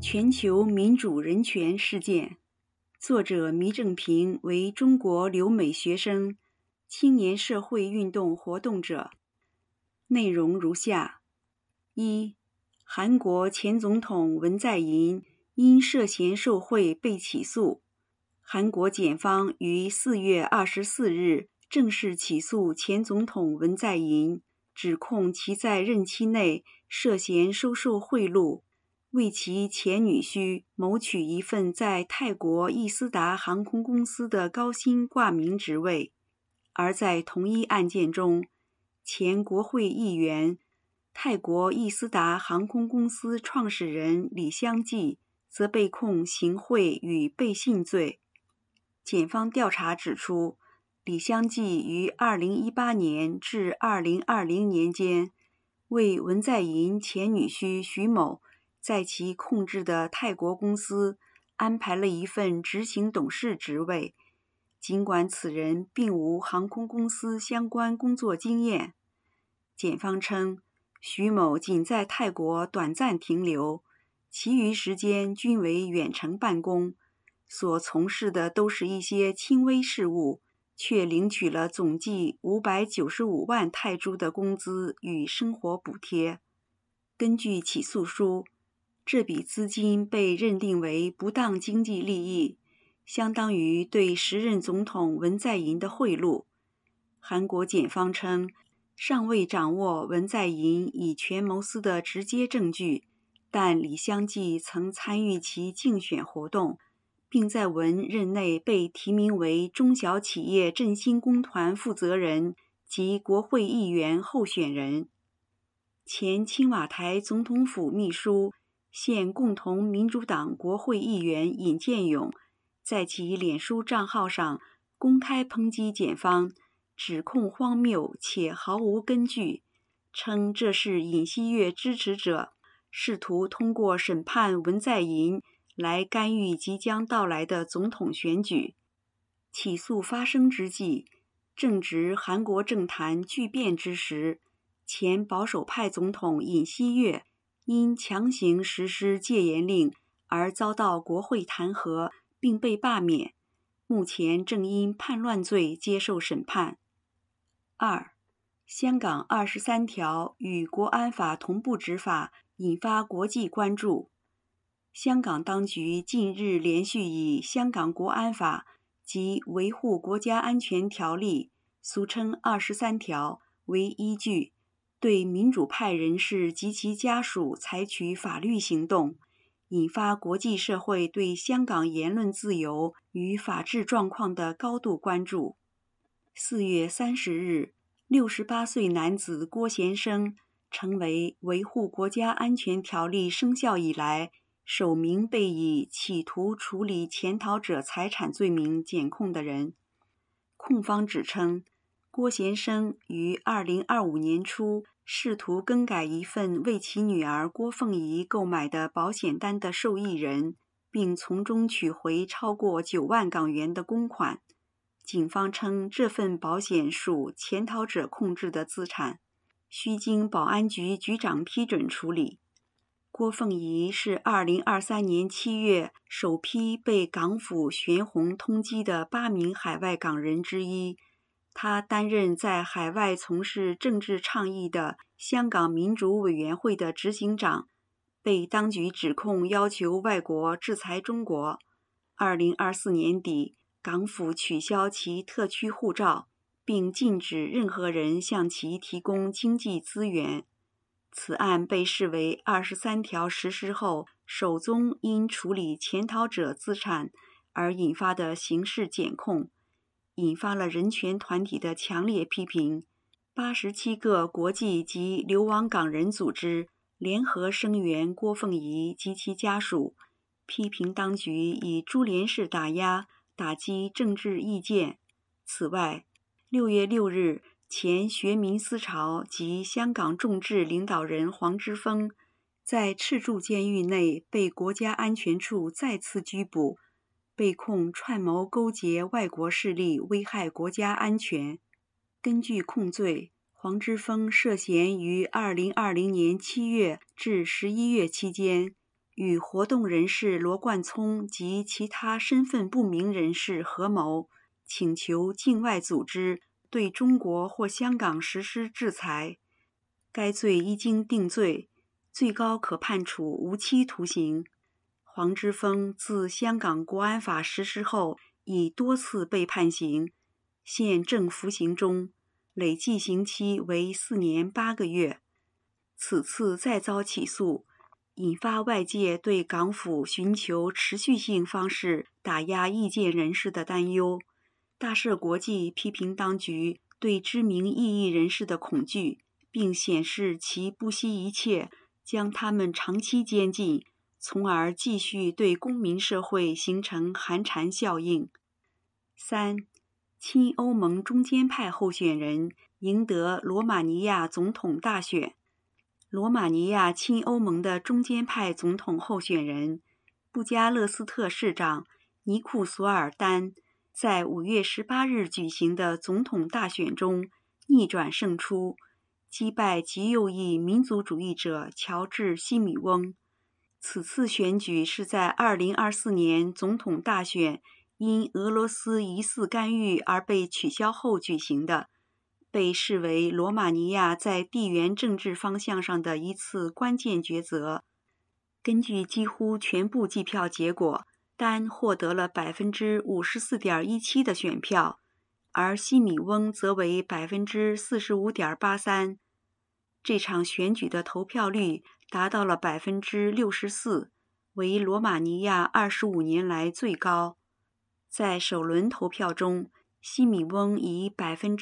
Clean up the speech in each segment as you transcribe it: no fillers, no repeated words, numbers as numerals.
全球民主人权事件，作者弥正平为中国留美学生，青年社会运动活动者。内容如下：一、韩国前总统文在寅因涉嫌受贿被起诉，韩国检方于4月24日正式起诉前总统文在寅，指控其在任期内涉嫌收受贿赂，为其前女婿谋取一份在泰国易思达航空公司的高薪挂名职位。而在同一案件中，前国会议员、泰国易思达航空公司创始人李相继则被控行贿与背信罪。检方调查指出，李相继于2018年至2020年间，为文在寅前女婿徐某在其控制的泰国公司安排了一份执行董事职位，尽管此人并无航空公司相关工作经验。检方称，徐某仅在泰国短暂停留，其余时间均为远程办公，所从事的都是一些轻微事务，却领取了总计595万泰铢的工资与生活补贴。根据起诉书，这笔资金被认定为不当经济利益，相当于对时任总统文在寅的贿赂。韩国检方称，尚未掌握文在寅以权谋私的直接证据，但李相继曾参与其竞选活动，并在文任内被提名为中小企业振兴工团负责人及国会议员候选人。前青瓦台总统府秘书、现共同民主党国会议员尹建勇在其脸书账号上公开抨击检方，指控荒谬且毫无根据，称这是尹锡悦支持者试图通过审判文在寅来干预即将到来的总统选举。起诉发生之际，正值韩国政坛巨变之时，前保守派总统尹锡悦因强行实施戒严令而遭到国会弹劾并被罢免，目前正因叛乱罪接受审判。二、香港23条与国安法同步执法引发国际关注。香港当局近日连续以香港国安法及维护国家安全条例俗称23条为依据，对民主派人士及其家属采取法律行动，引发国际社会对香港言论自由与法治状况的高度关注。4月30日，68岁男子郭贤生成为维护国家安全条例生效以来首名被以企图处理潜逃者财产罪名检控的人。控方指称，郭贤生于2025年初试图更改一份为其女儿郭凤仪购买的保险单的受益人，并从中取回超过9万港元的公款。警方称，这份保险属潜逃者控制的资产，需经保安局局长批准处理。郭凤仪是2023年7月首批被港府悬红通缉的8名海外港人之一。他担任在海外从事政治倡议的香港民主委员会的执行长，被当局指控要求外国制裁中国。2024年底，港府取消其特区护照，并禁止任何人向其提供经济资源。此案被视为23条实施后首宗因处理潜逃者资产而引发的刑事检控，引发了人权团体的强烈批评。87个国际及流亡港人组织联合声援郭凤仪及其家属，批评当局以株连式打压打击政治意见。此外，6月6日，前学民思潮及香港众志领导人黄之锋在赤柱监狱内被国家安全处再次拘捕，被控串谋勾结外国势力危害国家安全。根据控罪，黄之锋涉嫌于2020年7月至11月期间， 与活动人士罗冠聪及其他身份不明人士合谋，请求境外组织对中国或香港实施制裁。该罪一经定罪，最高可判处无期徒刑。黄之锋自香港国安法实施后，已多次被判刑，现正服刑中，累计刑期为4年8个月。此次再遭起诉，引发外界对港府寻求持续性方式打压异见人士的担忧。大社国际批评当局对知名异议人士的恐惧，并显示其不惜一切将他们长期监禁，从而继续对公民社会形成寒蝉效应。3. 亲欧盟中间派候选人赢得罗马尼亚总统大选。罗马尼亚亲欧盟的中间派总统候选人布加勒斯特市长尼库索尔丹在5月18日举行的总统大选中逆转胜出，击败极右翼民族主义者乔治·西米翁。此次选举是在2024年总统大选因俄罗斯疑似干预而被取消后举行的，被视为罗马尼亚在地缘政治方向上的一次关键抉择。根据几乎全部计票结果，丹获得了 54.17% 的选票，而西米翁则为 45.83%。这场选举的投票率达到了 64%， 为罗马尼亚25年来最高。在首轮投票中，西米翁以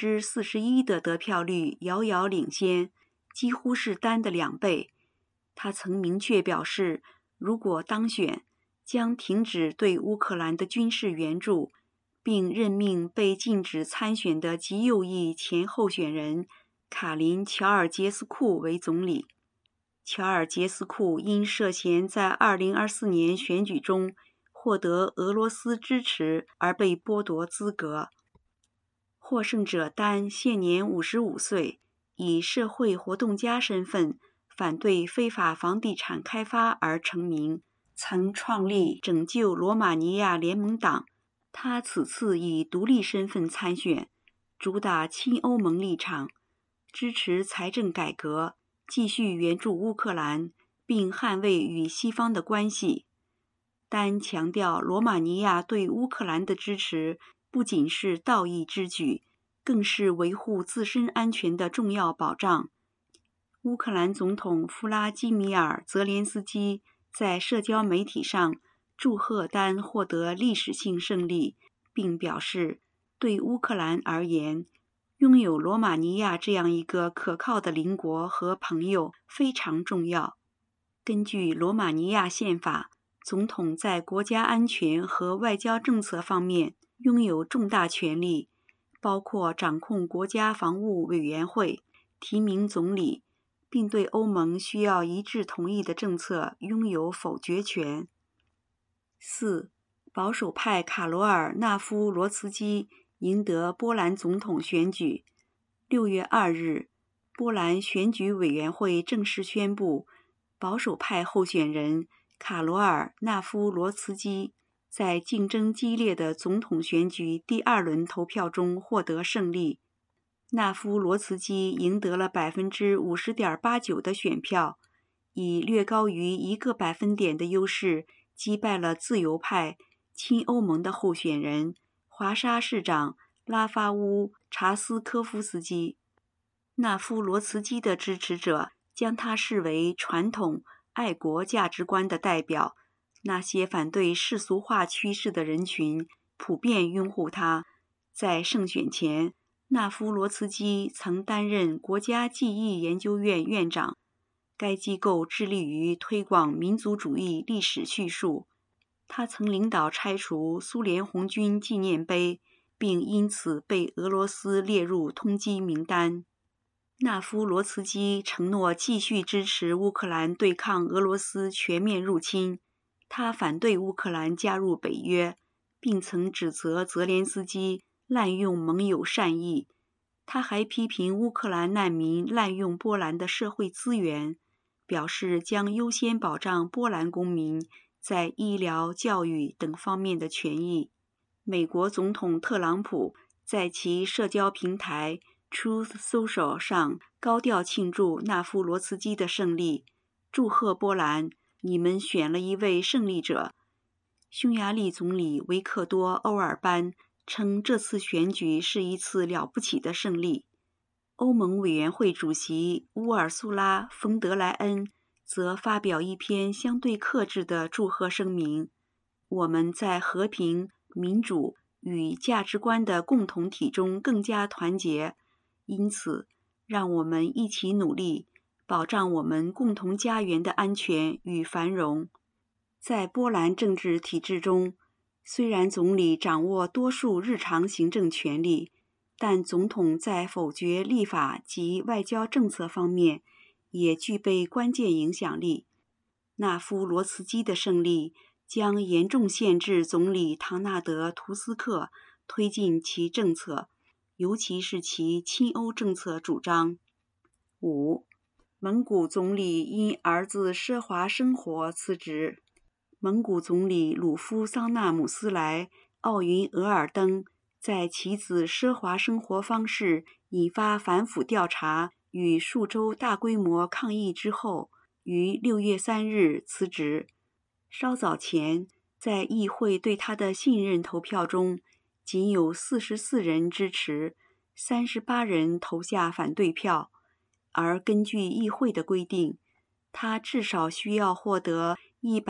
41% 的得票率遥遥领先，几乎是丹的2倍。他曾明确表示，如果当选，将停止对乌克兰的军事援助，并任命被禁止参选的极右翼前候选人卡林·乔尔杰斯库为总理。乔尔杰斯库因涉嫌在2024年选举中获得俄罗斯支持而被剥夺资格。获胜者丹现年55岁，以社会活动家身份反对非法房地产开发而成名，曾创立拯救罗马尼亚联盟党。他此次以独立身份参选，主打亲欧盟立场，支持财政改革，继续援助乌克兰，并捍卫与西方的关系。丹强调，罗马尼亚对乌克兰的支持不仅是道义之举，更是维护自身安全的重要保障。乌克兰总统弗拉基米尔·泽连斯基在社交媒体上祝贺丹获得历史性胜利，并表示，对乌克兰而言，拥有罗马尼亚这样一个可靠的邻国和朋友非常重要。根据罗马尼亚宪法，总统在国家安全和外交政策方面拥有重大权力，包括掌控国家防务委员会、提名总理，并对欧盟需要一致同意的政策拥有否决权。4. 保守派卡罗尔·纳夫罗茨基赢得波兰总统选举。6月2日，波兰选举委员会正式宣布，保守派候选人卡罗尔·纳夫罗茨基在竞争激烈的总统选举第2轮投票中获得胜利。纳夫罗茨基赢得了 50.89% 的选票，以略高于1个百分点的优势击败了自由派亲欧盟的候选人华沙市长拉发乌·查斯科夫斯基。纳夫罗茨基的支持者将他视为传统爱国价值观的代表，那些反对世俗化趋势的人群普遍拥护他。在胜选前，纳夫罗茨基曾担任国家记忆研究院院长，该机构致力于推广民族主义历史叙述。他曾领导拆除苏联红军纪念碑，并因此被俄罗斯列入通缉名单。纳夫罗茨基承诺继续支持乌克兰对抗俄罗斯全面入侵，他反对乌克兰加入北约，并曾指责泽连斯基滥用盟友善意。他还批评乌克兰难民滥用波兰的社会资源， 表示将优先保障波兰公民在医疗、教育等方面的权益。美国总统特朗普在其社交平台 Truth Social 上高调庆祝纳夫罗茨基的胜利，祝贺波兰，你们选了一位胜利者。匈牙利总理维克多·欧尔班称这次选举是一次了不起的胜利。欧盟委员会主席乌尔苏拉·冯德莱恩则发表一篇相对克制的祝贺声明：我们在和平、民主与价值观的共同体中更加团结，因此让我们一起努力，保障我们共同家园的安全与繁荣。在波兰政治体制中，虽然总理掌握多数日常行政权力，但总统在否决立法及外交政策方面也具备关键影响力。纳夫罗茨基的胜利将严重限制总理唐纳德·图斯克推进其政策，尤其是其亲欧政策主张。5. 蒙古总理因儿子奢华生活辞职。蒙古总理鲁夫桑纳姆斯莱·奥云额尔登在其子奢华生活方式引发反腐调查与数周大规模抗议之后，于6月3日辞职。稍早前，在议会对他的信任投票中，仅有44人支持，38人投下反对票，而根据议会的规定，他至少需要获得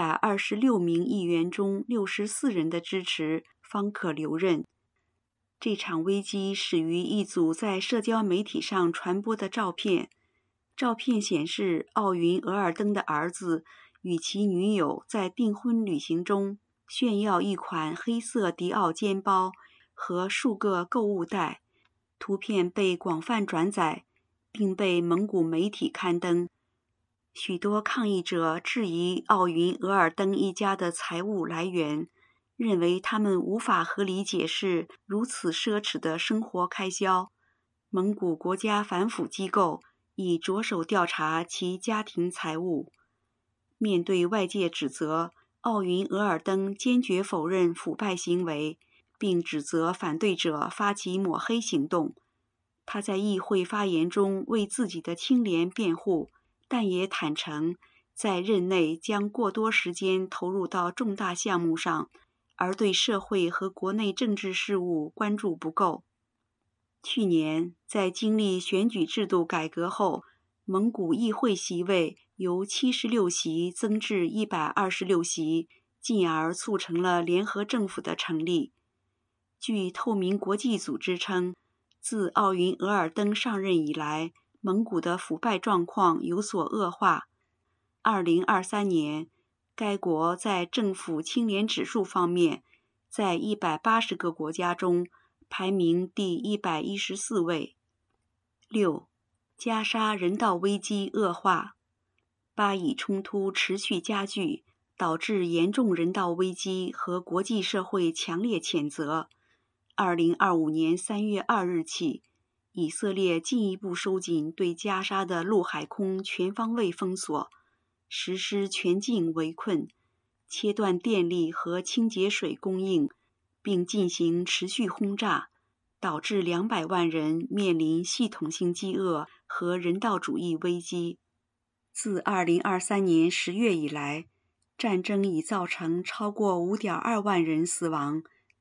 126名议员中64人的支持，方可留任。这场危机始于一组在社交媒体上传播的照片。照片显示奥云额尔登的儿子与其女友在订婚旅行中炫耀一款黑色迪奥肩包和数个购物袋。图片被广泛转载，并被蒙古媒体刊登。许多抗议者质疑奥云额尔登一家的财务来源，认为他们无法合理解释如此奢侈的生活开销。蒙古国家反腐机构已着手调查其家庭财务。面对外界指责，奥云额尔登坚决否认腐败行为，并指责反对者发起抹黑行动。他在议会发言中为自己的清廉辩护，但也坦诚在任内将过多时间投入到重大项目上，而对社会和国内政治事务关注不够。去年，在经历选举制度改革后，蒙古议会席位由76席增至126席，进而促成了联合政府的成立。据透明国际组织称，自奥云额尔登上任以来，蒙古的腐败状况有所恶化。2023年，该国在政府清廉指数方面，在180个国家中排名第114位。6. 加沙人道危机恶化。巴以冲突持续加剧，导致严重人道危机和国际社会强烈谴责。2025年3月2日起，以色列进一步收紧对加沙的陆海空全方位封锁，实施全境围困，切断电力和清洁水供应，并进行持续轰炸，导致200万人面临系统性饥饿和人道主义危机。自2023年10月以来，战争已造成超过 5.2 万人死亡，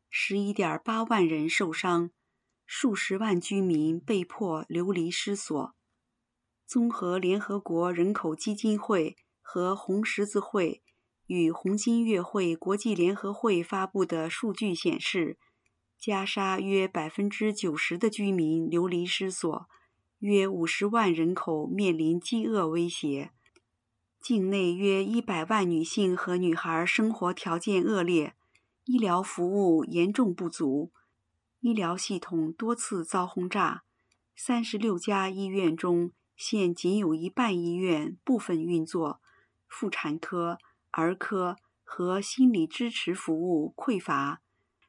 11.8 万人受伤，数十万居民被迫流离失所。综合联合国人口基金会和红十字会与红新月会国际联合会发布的数据显示，加沙约 90% 的居民流离失所，约50万人口面临饥饿威胁。境内约100万女性和女孩生活条件恶劣，医疗服务严重不足，医疗系统多次遭轰炸，36家医院中现仅有一半医院部分运作，妇产科、儿科和心理支持服务匮乏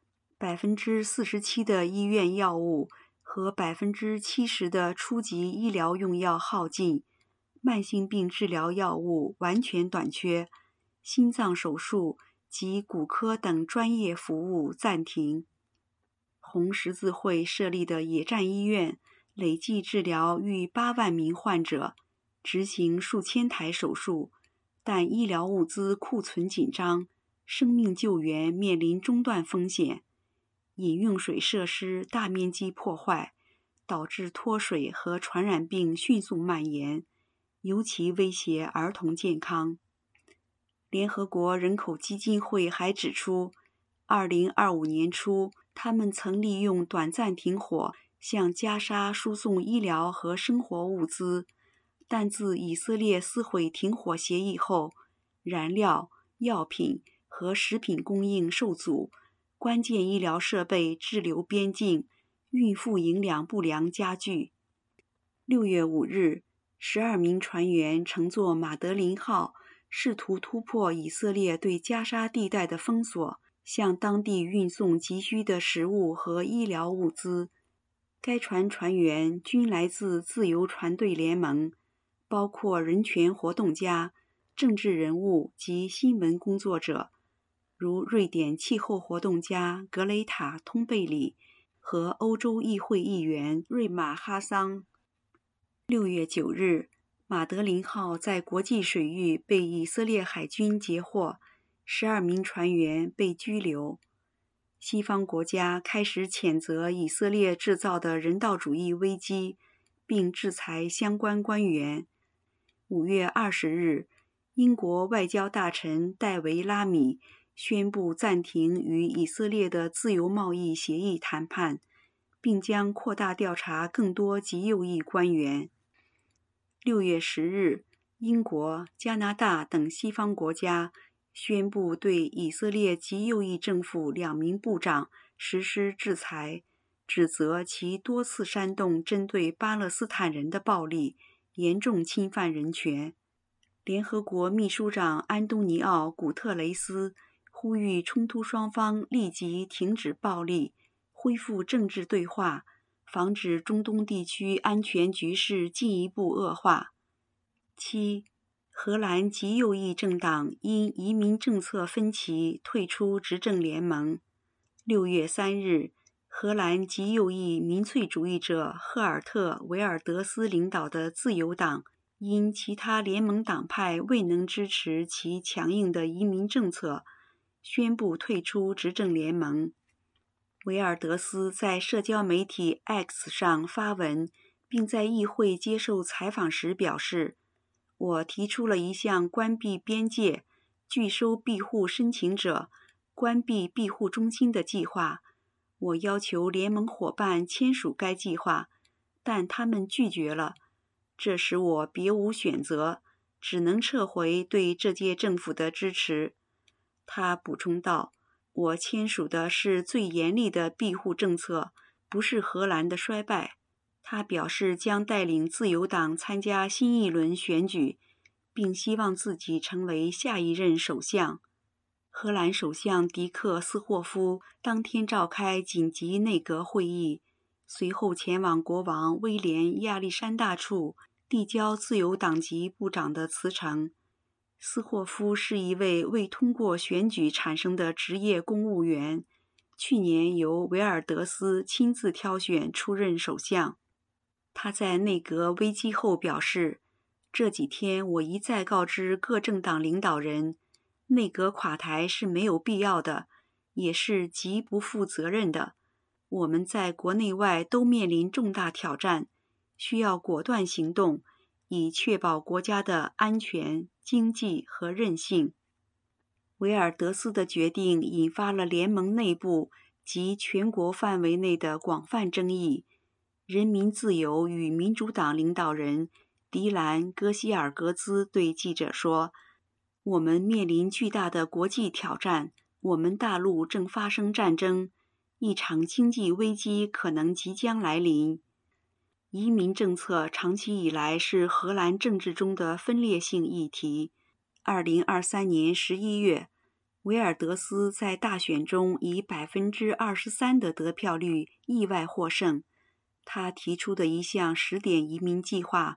，47%的医院药物和70%的初级医疗用药耗尽， 慢性病治疗药物完全短缺，心脏手术及骨科等专业服务暂停。红十字会设立的野战医院累计治疗逾8万名患者，执行数千台手术，但医疗物资库存紧张，生命救援面临中断风险。饮用水设施大面积破坏，导致脱水和传染病迅速蔓延，尤其威胁儿童健康。联合国人口基金会还指出，2025年初，他们曾利用短暂停火向加沙输送医疗和生活物资，但自以色列撕毁停火协议后，燃料、药品和食品供应受阻，关键医疗设备滞留边境，孕妇营养不良加剧。6月5日，12名船员乘坐马德林号，试图突破以色列对加沙地带的封锁，向当地运送急需的食物和医疗物资。该船船员均来自自由船队联盟，包括人权活动家、政治人物及新闻工作者，如瑞典气候活动家格雷塔·通贝里和欧洲议会议员瑞玛·哈桑。6月9日，马德林号在国际水域被以色列海军截获，12名船员被拘留。西方国家开始谴责以色列制造的人道主义危机，并制裁相关官员。5月20日，英国外交大臣戴维·拉米宣布暂停与以色列的自由贸易协议谈判，并将扩大调查更多极右翼官员。6月10日，英国、加拿大等西方国家宣布对以色列极右翼政府2名部长实施制裁，指责其多次煽动针对巴勒斯坦人的暴力，严重侵犯人权。联合国秘书长安东尼奥·古特雷斯呼吁冲突双方立即停止暴力，恢复政治对话，防止中东地区安全局势进一步恶化。7. 荷兰极右翼政党因移民政策分歧退出执政联盟。6月3日，荷兰极右翼民粹主义者赫尔特·维尔德斯领导的自由党因其他联盟党派未能支持其强硬的移民政策，宣布退出执政联盟。维尔德斯在社交媒体 X 上发文，并在议会接受采访时表示：“我提出了一项关闭边界、拒收庇护申请者、关闭庇护中心的计划。我要求联盟伙伴签署该计划，但他们拒绝了。这使我别无选择，只能撤回对这届政府的支持。”他补充道：“我签署的是最严厉的庇护政策，不是荷兰的衰败。”他表示将带领自由党参加新一轮选举，并希望自己成为下一任首相。荷兰首相迪克·斯霍夫当天召开紧急内阁会议，随后前往国王威廉亚历山大处递交自由党籍部长的辞呈。斯霍夫是一位未通过选举产生的职业公务员，去年由维尔德斯亲自挑选出任首相。他在内阁危机后表示：“这几天我一再告知各政党领导人，内阁垮台是没有必要的，也是极不负责任的。我们在国内外都面临重大挑战，需要果断行动，以确保国家的安全、经济和韧性。”维尔德斯的决定引发了联盟内部及全国范围内的广泛争议。人民自由与民主党领导人迪兰·戈希尔格兹对记者说：“我们面临巨大的国际挑战，我们大陆正发生战争，一场经济危机可能即将来临。”移民政策长期以来是荷兰政治中的分裂性议题。2023年11月，维尔德斯在大选中以23%的得票率意外获胜。他提出的一项10点移民计划，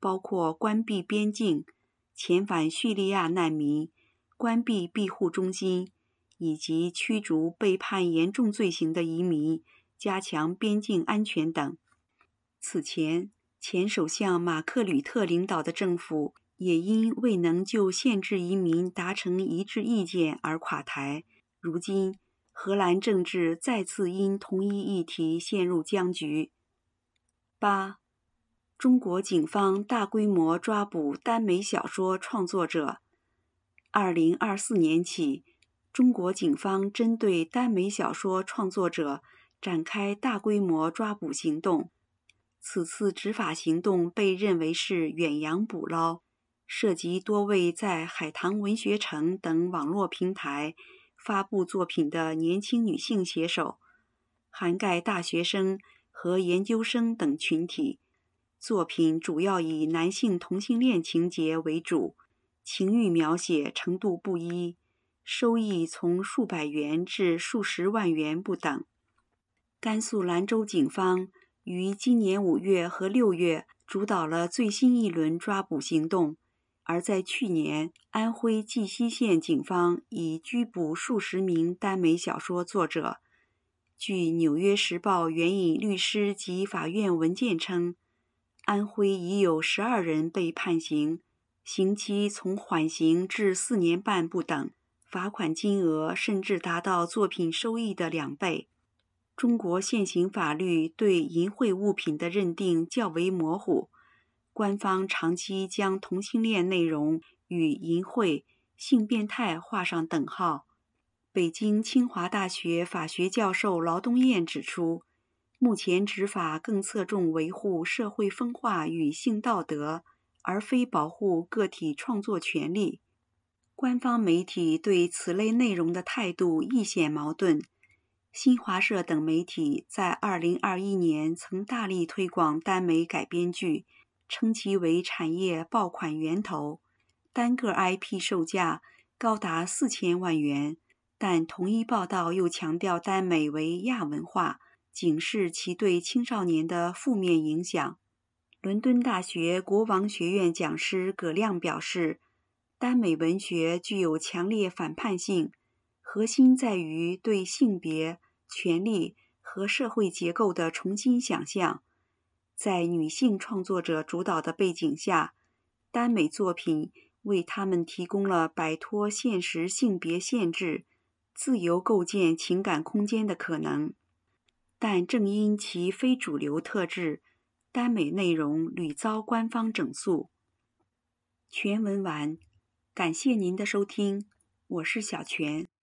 包括关闭边境、遣返叙利亚难民、关闭庇护中心，以及驱逐被判严重罪行的移民，加强边境安全等。此前，前首相马克吕特领导的政府也因未能就限制移民达成一致意见而垮台。如今，荷兰政治再次因同一议题陷入僵局。8. 中国警方大规模抓捕耽美小说创作者。2024年起，中国警方针对耽美小说创作者展开大规模抓捕行动。此次执法行动被认为是远洋捕捞，涉及多位在海棠文学城等网络平台发布作品的年轻女性写手，涵盖大学生和研究生等群体。作品主要以男性同性恋情节为主，情欲描写程度不一，收益从数百元至数十万元不等。甘肃兰州警方于今年5月和6月主导了最新一轮抓捕行动，而在去年，安徽绩溪县警方已拘捕数十名耽美小说作者。据《纽约时报》援引律师及法院文件称，安徽已有12人被判刑，刑期从缓刑至4年半不等，罚款金额甚至达到作品收益的2倍。中国现行法律对淫秽物品的认定较为模糊，官方长期将同性恋内容与淫秽、性变态画上等号。北京清华大学法学教授劳东燕指出，目前执法更侧重维护社会风化与性道德，而非保护个体创作权利。官方媒体对此类内容的态度亦显矛盾。新华社等媒体在2021年曾大力推广耽美改编剧，称其为产业爆款源头，单个 IP 售价高达4000万元，但同一报道又强调耽美为亚文化，警示其对青少年的负面影响。伦敦大学国王学院讲师葛亮表示，耽美文学具有强烈反叛性，核心在于对性别、权利和社会结构的重新想象。在女性创作者主导的背景下，耽美作品为他们提供了摆脱现实性别限制、自由构建情感空间的可能。但正因其非主流特质，耽美内容屡遭官方整肃。全文完，感谢您的收听，我是小泉。